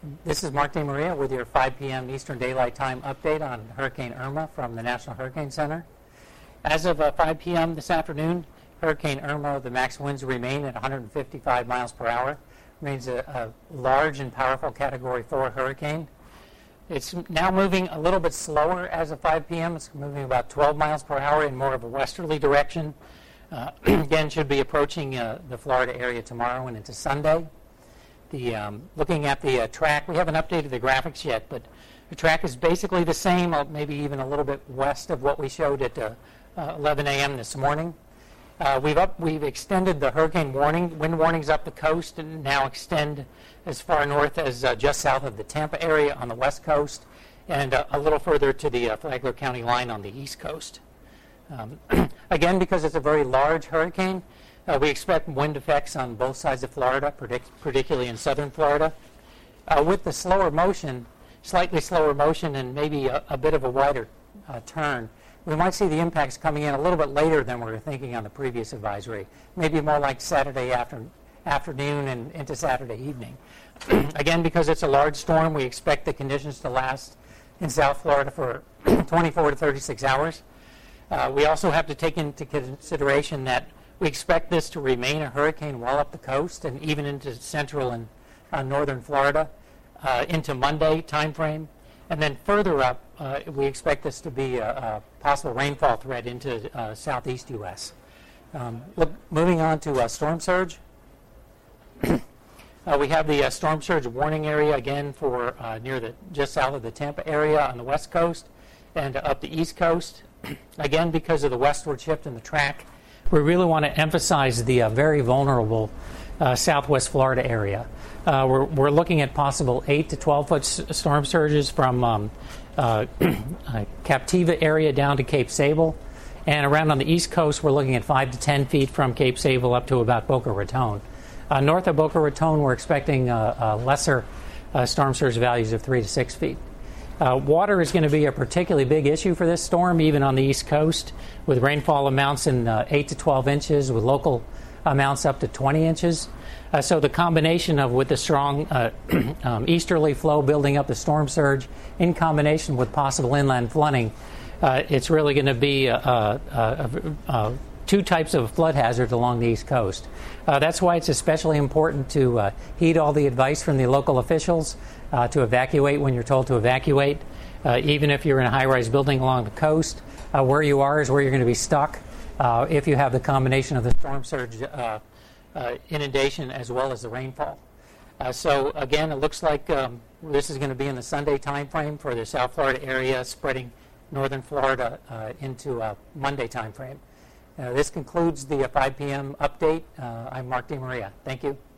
This is Mark DeMaria with your 5 p.m. Eastern Daylight Time update on Hurricane Irma from the National Hurricane Center. As of 5 p.m. this afternoon, Hurricane Irma, the max winds remain at 155 miles per hour. Remains a large and powerful Category 4 hurricane. It's now moving a little bit slower as of 5 p.m. It's moving about 12 miles per hour in more of a westerly direction. Again, should be approaching the Florida area tomorrow and into Sunday. Looking at the track, we haven't updated the graphics yet, but the track is basically the same, maybe even a little bit west of what we showed at 11 a.m. this morning. We've extended the hurricane warning, wind warnings up the coast, and now extend as far north as just south of the Tampa area on the west coast, and a little further to the Flagler County line on the east coast. Again, because it's a very large hurricane, we expect wind effects on both sides of Florida, particularly in southern Florida. With the slower motion, slightly slower motion, and maybe a bit of a wider turn, we might see the impacts coming in a little bit later than we were thinking on the previous advisory, maybe more like Saturday afternoon and into Saturday evening. Again, because it's a large storm, we expect the conditions to last in South Florida for 24 to 36 hours. We also have to take into consideration that we expect this to remain a hurricane well up the coast and even into central and northern Florida into Monday timeframe. And then further up, we expect this to be a possible rainfall threat into southeast U.S. Moving on to storm surge. We have the storm surge warning area again for just south of the Tampa area on the west coast and up the east coast. Again, because of the westward shift in the track, we really want to emphasize the very vulnerable southwest Florida area. We're looking at possible 8 to 12 foot storm surges from Captiva area down to Cape Sable, and around on the east coast we're looking at 5 to 10 feet from Cape Sable up to about Boca Raton. North of Boca Raton we're expecting lesser storm surge values of 3 to 6 feet. Water is going to be a particularly big issue for this storm, even on the east coast, with rainfall amounts in 8 to 12 inches, with local amounts up to 20 inches. So the combination of with the strong easterly flow building up the storm surge in combination with possible inland flooding, it's really going to be two types of flood hazards along the east coast. That's why it's especially important to heed all the advice from the local officials to evacuate when you're told to evacuate. Even if you're in a high-rise building along the coast, where you are is where you're going to be stuck if you have the combination of the storm surge inundation as well as the rainfall. So again, it looks like this is going to be in the Sunday time frame for the South Florida area, spreading northern Florida into Monday time frame. This concludes the 5 p.m. update. I'm Mark DeMaria. Thank you.